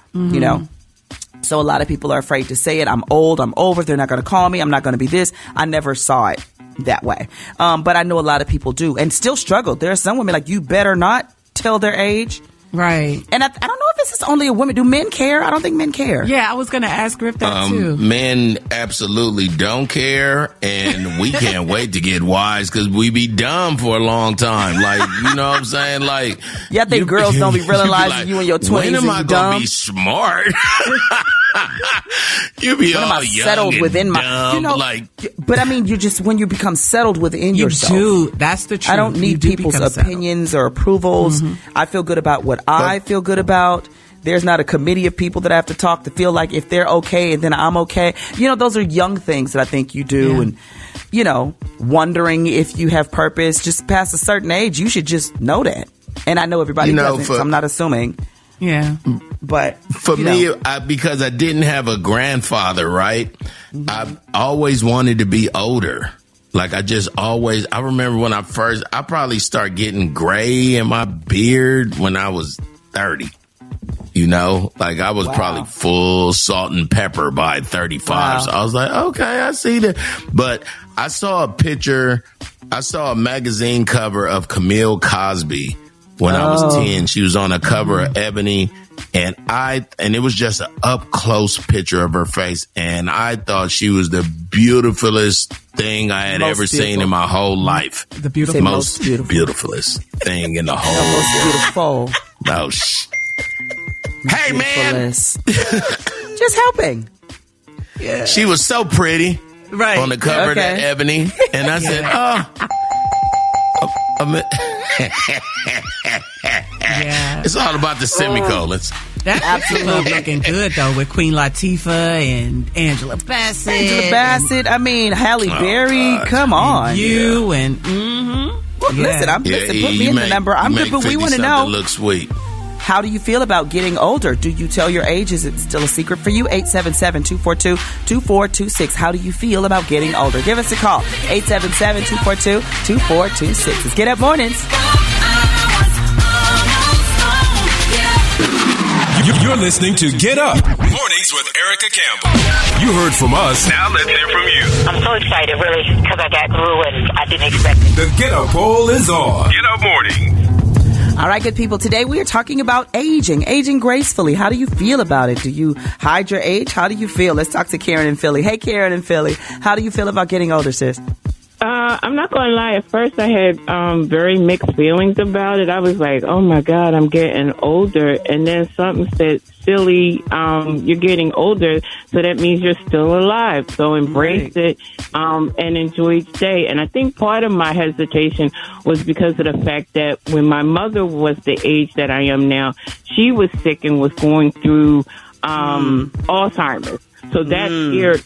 So a lot of people are afraid to say it. I'm old. I'm over. They're not going to call me. I'm not going to be this. I never saw it that way. But I know a lot of people do and still struggle. There are some women like, you better not tell their age. Right. And I don't know if this is only a women. Do men care? I don't think men care. Yeah, I was going to ask Griff that too. Men absolutely don't care, and we can't wait to get wise because we be dumb for a long time. Like, you know what I'm saying? Like, I think girls don't be realizing you in your 20s. When am I going to be smart? You be when all am I young settled and within dumb, my, but I mean, when you become settled within yourself. You do. That's the truth. I don't need people's opinions or approvals. I feel good about what I feel good about. There's not a committee of people that I have to talk to feel like if they're okay and then I'm okay. Those are young things that I think you do. And, wondering if you have purpose. Just past a certain age, you should just know that. And I know everybody doesn't, so I'm not assuming. Yeah. But for me, because I didn't have a grandfather, right? I always wanted to be older. Like I remember when I probably started getting gray in my beard when I was 30. Like I was probably full salt and pepper by 35. Wow. So I was like, okay, I see that. But I saw a magazine cover of Camille Cosby when I was 10. She was on a cover of Ebony, and it was just an up close picture of her face. And I thought she was the beautifulest thing I had ever seen in my whole life. The most beautifulest thing in the whole most beautiful. No, hey, man. Just helping. Yeah. She was so pretty on the cover of that Ebony. And I said, it's all about the semicolons. That's absolutely looking good, though, with Queen Latifah and Angela Bassett. I mean, Halle Berry. God. Come on. And you and listen, put me in the number. I'm good, but we want to know. Look sweet. How do you feel about getting older? Do you tell your age? Is it still a secret for you? 877-242-2426. How do you feel about getting older? Give us a call. 877-242-2426. It's Get Up Mornings. You're listening to Get Up Mornings with Erica Campbell. You heard from us. Now let's hear from you. I'm so excited, really, because I got through and I didn't expect it. The Get Up poll is on. Get Up Morning. All right, good people. Today we are talking about aging gracefully. How do you feel about it? Do you hide your age? How do you feel? Let's talk to Karen in Philly. Hey, Karen in Philly. How do you feel about getting older, sis? I'm not going to lie. At first, I had very mixed feelings about it. I was like, oh, my God, I'm getting older. And then something said, silly, you're getting older, so that means you're still alive. So embrace it and enjoy each day. And I think part of my hesitation was because of the fact that when my mother was the age that I am now, she was sick and was going through Alzheimer's. So that scared me.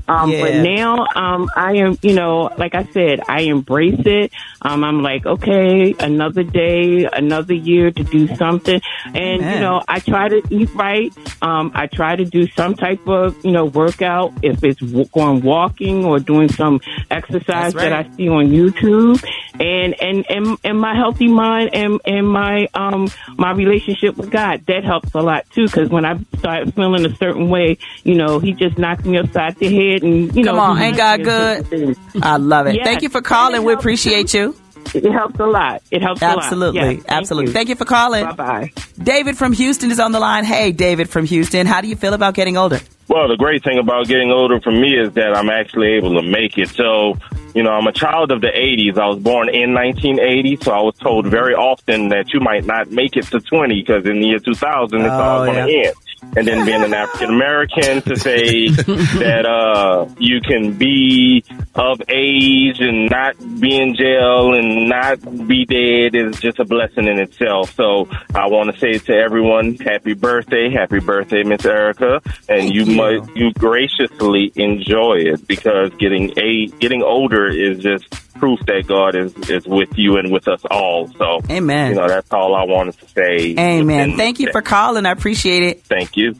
But now, I am, like I said, I embrace it. I'm like, okay, another day, another year to do something. And, I try to eat right. I try to do some type of, workout, if it's going walking or doing some exercise that I see on YouTube. And my healthy mind and my relationship with God, that helps a lot too. Because when I start feeling a certain way, he just knocks me upside the head. And come on, ain't God good? I love it. Yes. Thank you for calling. We appreciate you. It helps a lot. It helps a lot. Absolutely. Yes, Absolutely. Thank you for calling. Bye-bye. David from Houston is on the line. Hey, David from Houston. How do you feel about getting older? Well, the great thing about getting older for me is that I'm actually able to make it. So, I'm a child of the 80s. I was born in 1980, so I was told very often that you might not make it to 20 because in the year 2000, it's all going to end. And then being an African American, to say that you can be of age and not be in jail and not be dead is just a blessing in itself. So I want to say to everyone, happy birthday, Miss Erica, and you graciously enjoy it, because getting older is just proof that God is with you and with us all. So, amen. That's all I wanted to say. Amen. Thank you for calling. I appreciate it. Thank you.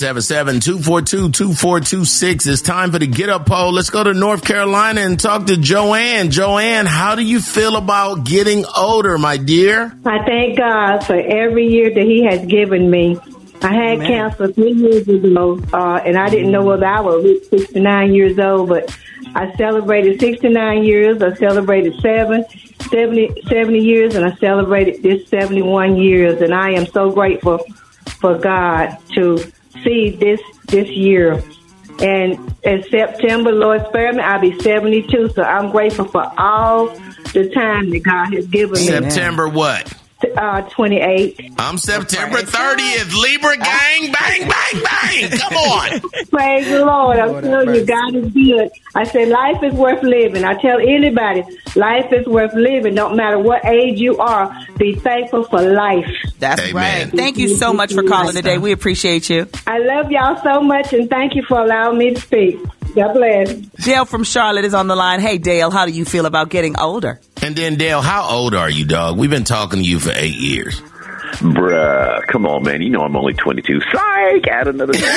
877-242-2426. It's time for the Get Up poll. Let's go to North Carolina and talk to Joanne. Joanne, how do you feel about getting older, my dear? I thank God for every year that He has given me. I had cancer 3 years ago, and I didn't know whether I was reach 69 years old, but I celebrated 69 years, I celebrated 70 years, and I celebrated this 71 years, and I am so grateful for God to see this year. And in September, Lord spare me, I'll be 72, so I'm grateful for all the time that God has given me. September what? 28. I'm September 30th. Libra gang, bang, bang, bang. Come on. Praise the Lord. I'm telling you, God is good. I said life is worth living. I tell anybody, life is worth living. No matter what age you are, be thankful for life. That's right. Thank you so much for calling today. We appreciate you. I love y'all so much, and thank you for allowing me to speak. God bless. Dale from Charlotte is on the line. Hey, Dale, how do you feel about getting older? And then, Dale, how old are you, dog? We've been talking to you for 8 years. Bruh, come on, man. I'm only 22. Psych! Add another thing.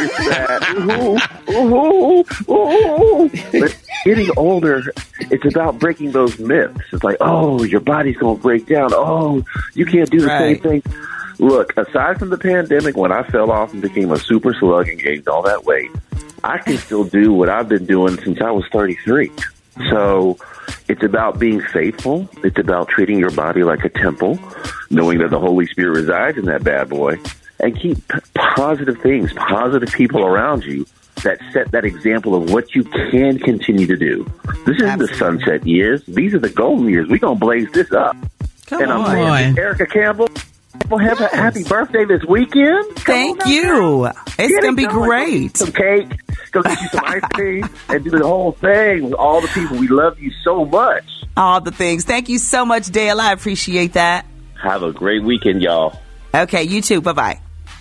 But getting older, it's about breaking those myths. It's like, oh, your body's going to break down. Oh, you can't do the same thing. Look, aside from the pandemic, when I fell off and became a super slug and gained all that weight, I can still do what I've been doing since I was 33. So it's about being faithful. It's about treating your body like a temple, knowing that the Holy Spirit resides in that bad boy, and keep positive things, positive people around you that set that example of what you can continue to do. This isn't the sunset years. These are the golden years. We're going to blaze this up. Come and I'm on. saying, Erica Campbell, have a happy birthday this weekend. Thank you. It's going to be great. Some cake, go get you some ice cream, and do the whole thing with all the people. We love you so much. All the things. Thank you so much, Dale. I appreciate that. Have a great weekend, y'all. Okay, you too. Bye-bye.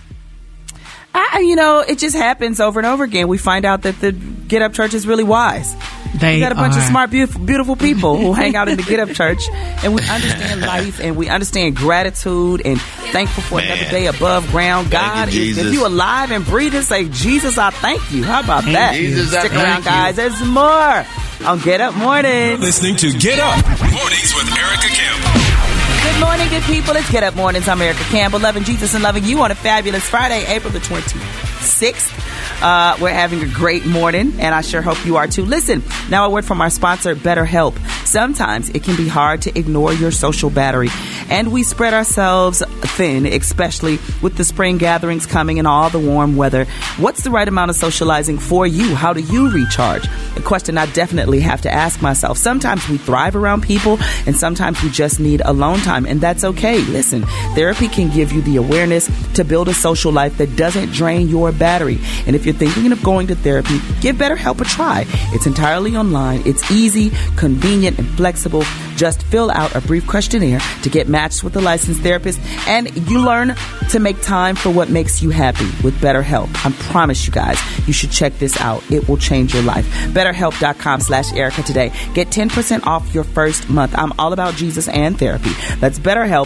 It just happens over and over again. We find out that the Get Up Church is really wise. We got a bunch of smart, beautiful people who hang out in the Get Up Church, and we understand life, and we understand gratitude, and thankful for another day above ground. God, if you're alive and breathing, say, Jesus, I thank you. How about that? Jesus, Stick around, guys. There's more on Get Up Mornings. Listening to Get Up Mornings with Erica Campbell. Good morning, good people. It's Get Up Mornings. I'm Erica Campbell, loving Jesus and loving you on a fabulous Friday, April the 26th. We're having a great morning, and I sure hope you are too. Listen, now a word from our sponsor, BetterHelp. Sometimes it can be hard to ignore your social battery, and we spread ourselves thin, especially with the spring gatherings coming and all the warm weather. What's the right amount of socializing for you? How do you recharge? A question I definitely have to ask myself. Sometimes we thrive around people, and sometimes we just need alone time, and that's okay. Listen, therapy can give you the awareness to build a social life that doesn't drain your battery. And if you're thinking of going to therapy, give BetterHelp a try. It's entirely online, it's easy, convenient, and flexible. Just fill out a brief questionnaire to get matched with a licensed therapist, and you learn to make time for what makes you happy with BetterHelp. I promise you guys, you should check this out. It will change your life. BetterHelp.com/Erica today. Get 10% off your first month. I'm all about Jesus and therapy. That's BetterHelp,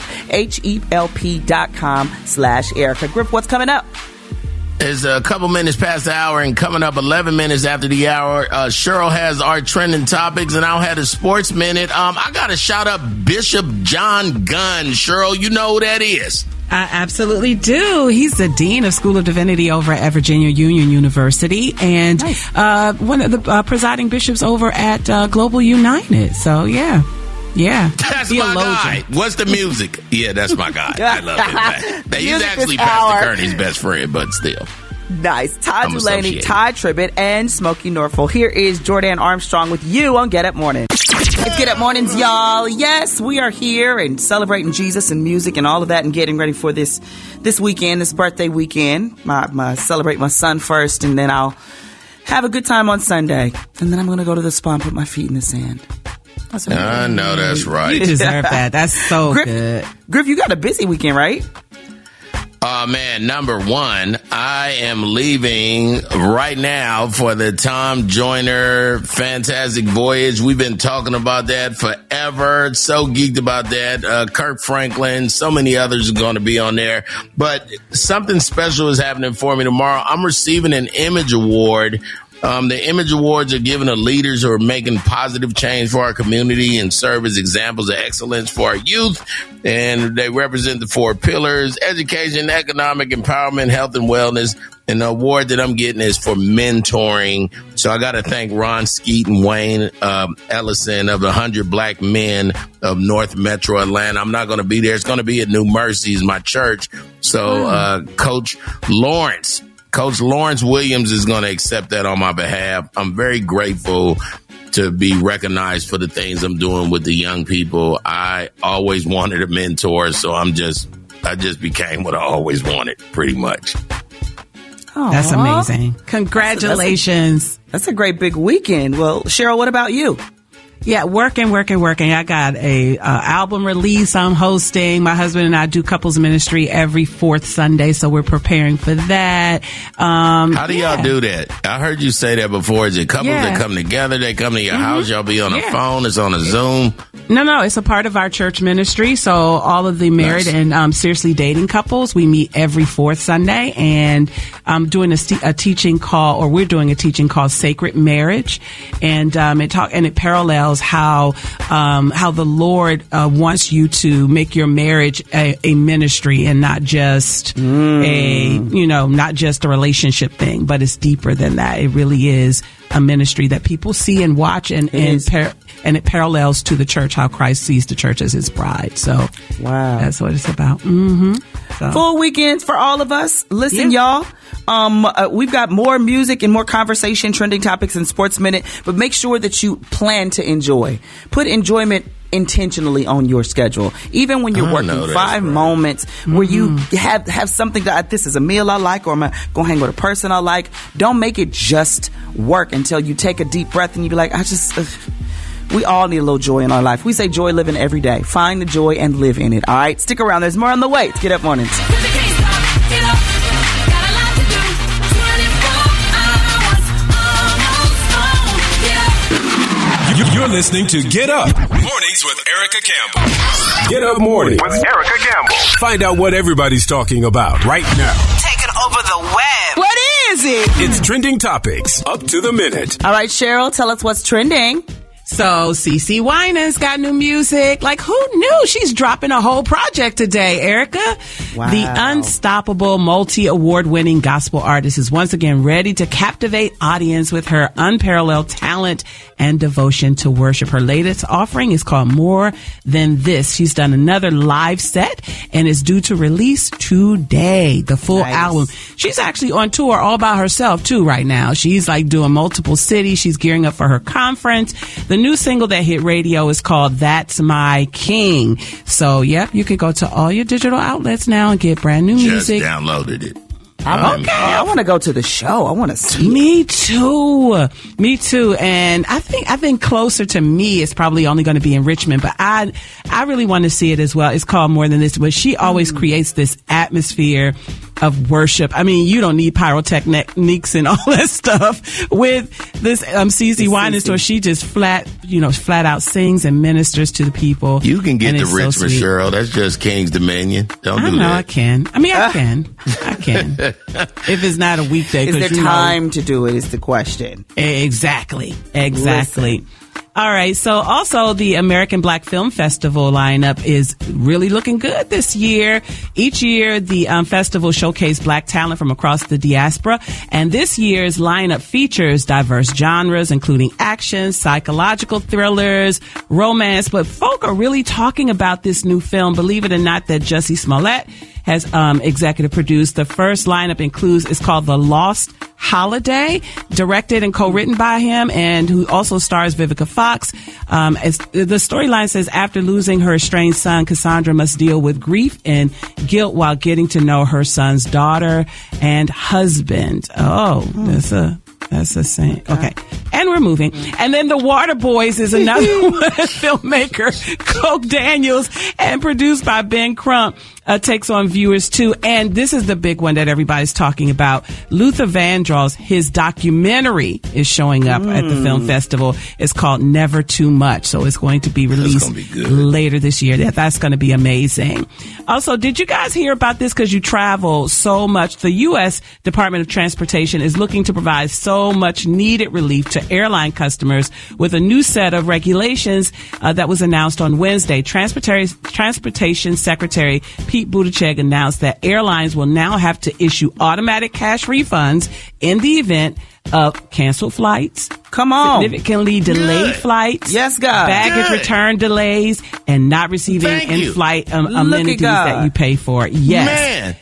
HELP.com/Erica. Griff, what's coming up? It's a couple minutes past the hour, and coming up 11 minutes after the hour, Cheryl has our trending topics, and I'll have a sports minute. I got to shout out Bishop John Gunn. Cheryl, you know who that is. I absolutely do. He's the Dean of School of Divinity over at Virginia Union University, and one of the presiding bishops over at Global United. So, yeah. That's my guy. What's the music? Yeah, that's my guy. I love him. He's actually Pastor Kearney's best friend, but still. Nice. Ty Delaney, Ty Tribbett, and Smokey Norfolk. Here is Jordan Armstrong with you on Get Up Morning. It's Get Up Mornings, y'all. Yes, we are here and celebrating Jesus and music and all of that, and getting ready for this weekend, this birthday weekend. My celebrate my son first, and then I'll have a good time on Sunday. And then I'm going to go to the spa and put my feet in the sand. I know that's right. You deserve that. That's so good. Griff, you got a busy weekend, right? Man, number one, I am leaving right now for the Tom Joyner Fantastic Voyage. We've been talking about that forever. So geeked about that. Kirk Franklin, so many others are going to be on there. But something special is happening for me tomorrow. I'm receiving an Image Award. The Image Awards are given to leaders who are making positive change for our community and serve as examples of excellence for our youth. And they represent the 4 pillars: education, economic empowerment, health, and wellness. And the award that I'm getting is for mentoring. So I got to thank Ron Skeet and Wayne Ellison of the 100 Black Men of North Metro Atlanta. I'm not going to be there. It's going to be at New Mercies, my church. So Coach Lawrence Williams is going to accept that on my behalf. I'm very grateful to be recognized for the things I'm doing with the young people. I always wanted a mentor, so I just became what I always wanted, pretty much. Aww. That's amazing. Congratulations. That's a great big weekend. Well, Cheryl, what about you? Yeah, working. I got a album release I'm hosting. My husband and I do couples ministry every 4th Sunday, so we're preparing for that. How do y'all do that? I heard you say that before. Is it couples that come together? They come to your house? Y'all be on a phone? It's on a Zoom? No, it's a part of our church ministry. So all of the married and seriously dating couples, we meet every 4th Sunday, and I'm doing a teaching call, or we're doing a teaching called Sacred Marriage, and it parallels how the Lord wants you to make your marriage a ministry and not just not just a relationship thing, but it's deeper than that. It really is a ministry that people see and watch, and it parallels to the church, how Christ sees the church as his bride. So that's what it's about. So. Full weekends for all of us. Listen, y'all, we've got more music and more conversation, trending topics, and Sports Minute, but make sure that you plan to enjoy. Put enjoyment intentionally on your schedule. Even when you're working, 5 moments where you have something that this is a meal I like, or I'm going to hang with a person I like. Don't make it just work until you take a deep breath and you be like, we all need a little joy in our life. We say joy living every day. Find the joy and live in it. All right, stick around. There's more on the way. It's Get Up Mornings. You're listening to Get Up Mornings with Erica Campbell. Get Up Mornings with Erica Campbell. Find out what everybody's talking about right now. Taking over the web. What is it? It's trending topics up to the minute. All right, Cheryl, tell us what's trending. So CeCe Winans got new music. Like, who knew? She's dropping a whole project today, Erica. Wow. The unstoppable multi-award-winning gospel artist is once again ready to captivate audience with her unparalleled talent and devotion to worship. Her latest offering is called More Than This. She's done another live set and is due to release today, the full album. She's actually on tour all by herself too right now. She's like doing multiple cities. She's gearing up for her conference. The new single that hit radio is called That's My King. So, yep, you can go to all your digital outlets now and get brand new music. Just downloaded it. I want to go to the show. I want to see. Me too. And I think closer to me is probably only going to be in Richmond, but I really want to see it as well. It's called More Than This, but she always creates this atmosphere of worship. I mean, you don't need pyrotechnics and all that stuff with this CeCe Winans store. She just flat out sings and ministers to the people. You can get to so Richmond, sweet. Cheryl. That's just King's Dominion. Don't do I know that. I can. I mean, I can. If it's not a weekday. Is there time to do it is the question. Exactly. All right. So also the American Black Film Festival lineup is really looking good this year. Each year, the festival showcases black talent from across the diaspora. And this year's lineup features diverse genres, including action, psychological thrillers, romance. But folk are really talking about this new film, believe it or not, that Jussie Smollett has executive produced. The first lineup it's called The Lost Holiday, directed and co-written by him, and who also stars Vivica Fox. The storyline says after losing her estranged son, Cassandra must deal with grief and guilt while getting to know her son's daughter and husband. That's a saying. Okay. And we're moving. And then The Water Boys is another filmmaker, Coke Daniels, and produced by Ben Crump, takes on viewers too. And this is the big one that everybody's talking about. Luther Vandross, his documentary is showing up at the film festival. It's called Never Too Much. So it's going to be released later this year. That's going to be amazing. Also, did you guys hear about this? Because you travel so much. The U.S. Department of Transportation is looking to provide so much needed relief to airline customers with a new set of regulations that was announced on Wednesday. Transportation Secretary Pete Buttigieg announced that airlines will now have to issue automatic cash refunds in the event of canceled flights, significantly delayed flights, yes, God, baggage return delays, and not receiving in-flight amenities that you pay for. Yes,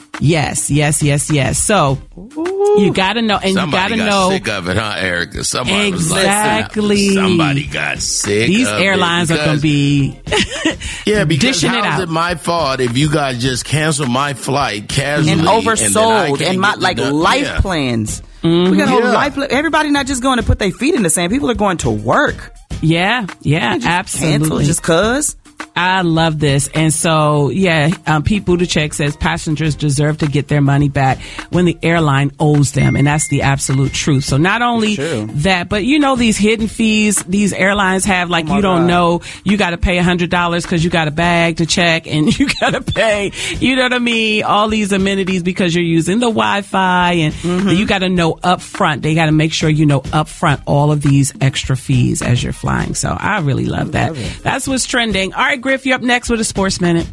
yes. So you got to know, and somebody you got to got know. sick of it, huh, Erica? Somebody Exactly. was like, somebody got sick. These of airlines it are going to be because dishing it how is out. it my fault if you guys just cancel my flight casually And oversold and my life plans? We got a whole life. Everybody not just going to put their feet in the sand. People are going to work. Yeah, absolutely. Just cause. I love this. And so, Pete Buttigieg says passengers deserve to get their money back when the airline owes them. And that's the absolute truth. So not only that, but these hidden fees these airlines have, like you don't know, you got to pay $100 because you got a bag to check and you got to pay, you know what I mean? All these amenities because you're using the Wi-Fi and you got to know up front. They got to make sure you know up front all of these extra fees as you're flying. So I really love that. That's what's trending. All right, Griff, you're up next with a Sports Minute.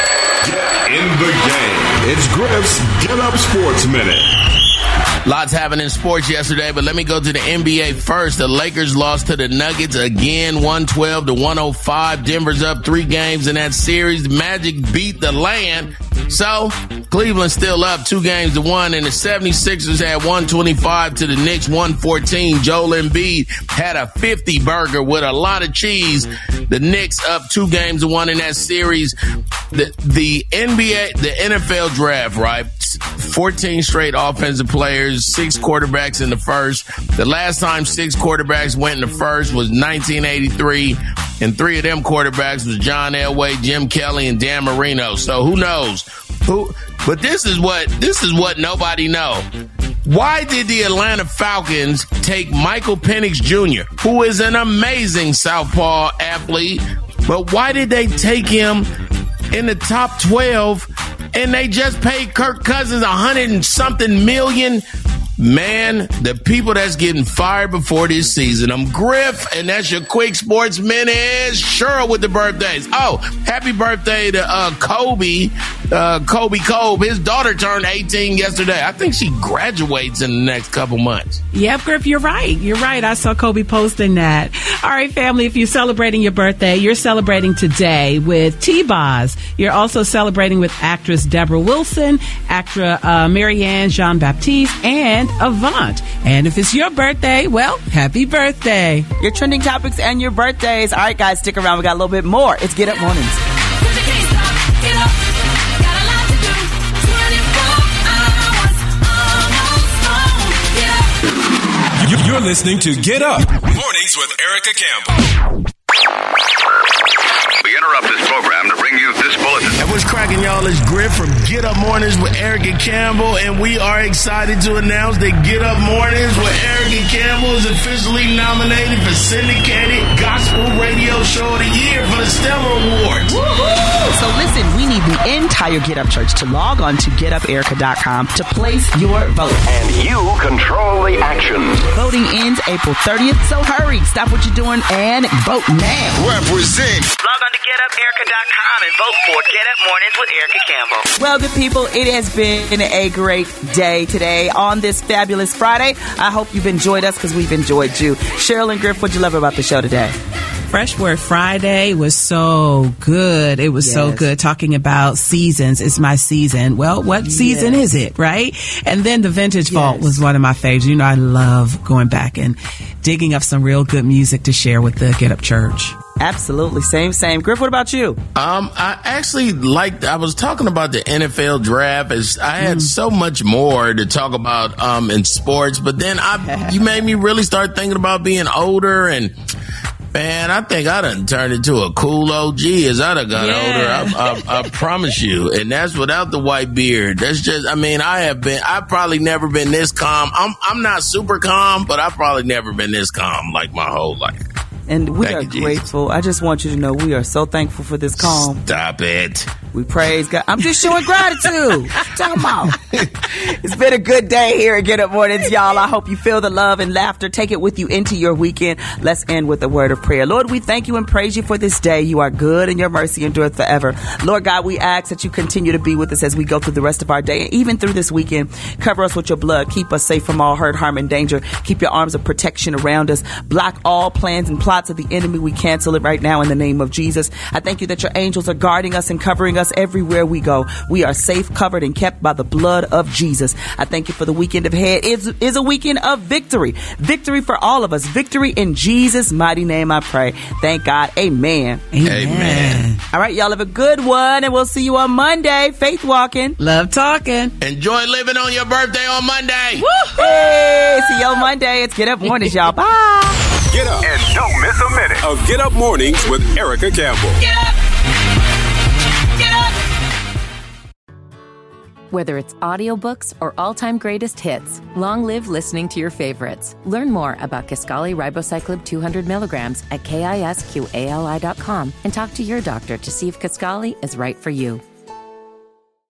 Get in the game. It's Griff's Get Up Sports Minute. Lots happening in sports yesterday, but let me go to the NBA first. The Lakers lost to the Nuggets again, 112-105. Denver's up 3 games in that series. The Magic beat the Land. So, Cleveland's still up 2-1, and the 76ers had 125 to the Knicks, 114. Joel Embiid had a 50 burger with a lot of cheese. The Knicks up 2-1 in that series. The NBA, the NFL draft, right? 14 straight offensive players, 6 quarterbacks in the first. The last time 6 quarterbacks went in the first was 1983, and 3 of them quarterbacks was John Elway, Jim Kelly, and Dan Marino. So who knows? But this is what nobody know. Why did the Atlanta Falcons take Michael Penix Jr., who is an amazing southpaw athlete, but why did they take him in the top 12 and they just paid Kirk Cousins $100 and something million? Man, the people that's getting fired before this season. I'm Griff, and that's your quick sports minute. Cheryl with the birthdays. Oh, happy birthday to Kobe Kobe. His daughter turned 18 yesterday. I think she graduates in the next couple months. Yep, Griff, you're right. I saw Kobe posting that. All right, family, if you're celebrating your birthday, you're celebrating today with T-Boz. You're also celebrating with actress Deborah Wilson, actor Marianne Jean-Baptiste, and Avant. And if it's your birthday, well, happy birthday. Your trending topics and your birthdays. All right, guys, stick around. We got a little bit more. It's Get Up Mornings. Get up. Got a lot to do. 24 hours You're listening to Get Up Mornings with Erica Campbell. We interrupt this program to bring you this bulletin. And what's cracking, y'all, is Griff from Get Up Mornings with Erica Campbell, and we are excited to announce that Get Up Mornings with Erica Campbell is officially nominated for Syndicated Gospel Radio Show of the Year for the Stellar Awards. Woo-hoo! So listen, we need the entire Get Up Church to log on to getuperica.com to place your vote. And you control the action. Voting ends April 30th, so hurry, stop what you're doing and vote now. Represent. Log on to getuperica.com and vote for Get Up Mornings with Erica Campbell. Well, good people, it has been a great day today on this fabulous Friday. I hope you've enjoyed us because we've enjoyed you. Cheryl and Griff, what'd you love about the show today? Fresh Word Friday was so good. It was so good talking about seasons. It's my season. Well, what season is it, right? And then the Vintage Vault was one of my favorites. You know, I love going back and digging up some real good music to share with the Get Up Church. Absolutely. Same. Griff, what about you? I actually I was talking about the NFL draft. I had so much more to talk about in sports, but then you made me really start thinking about being older, and man, I think I done turned into a cool OG as I done got older. I promise you. And that's without the white beard. That's just, I've probably never been this calm. I'm not super calm, but I've probably never been this calm like my whole life. And we are grateful. I just want you to know we are so thankful for this calm. Stop it. We praise God. I'm just showing gratitude. Talking about. It's been a good day here at Get Up Mornings, y'all. I hope you feel the love and laughter. Take it with you into your weekend. Let's end with a word of prayer. Lord, we thank you and praise you for this day. You are good and your mercy endureth forever. Lord God, we ask that you continue to be with us as we go through the rest of our day and even through this weekend. Cover us with your blood. Keep us safe from all hurt, harm, and danger. Keep your arms of protection around us. Block all plans and plots of the enemy. We cancel it right now in the name of Jesus. I thank you that your angels are guarding us and covering us everywhere we go. We are safe, covered, and kept by the blood of Jesus. I thank you for the weekend ahead. Is a weekend of victory. Victory for all of us. Victory in Jesus' mighty name, I pray. Thank God. Amen. Amen. All right, y'all have a good one, and we'll see you on Monday. Faith walking. Love talking. Enjoy living on your birthday on Monday. Woo! Hey, see you on Monday. It's Get Up Mornings, y'all. Bye. Get up and don't miss a minute of Get Up Mornings with Erica Campbell. Get up! Get up! Whether it's audiobooks or all-time greatest hits, long live listening to your favorites. Learn more about Kisqali Ribociclib 200 milligrams at KISQALI.com and talk to your doctor to see if Kisqali is right for you.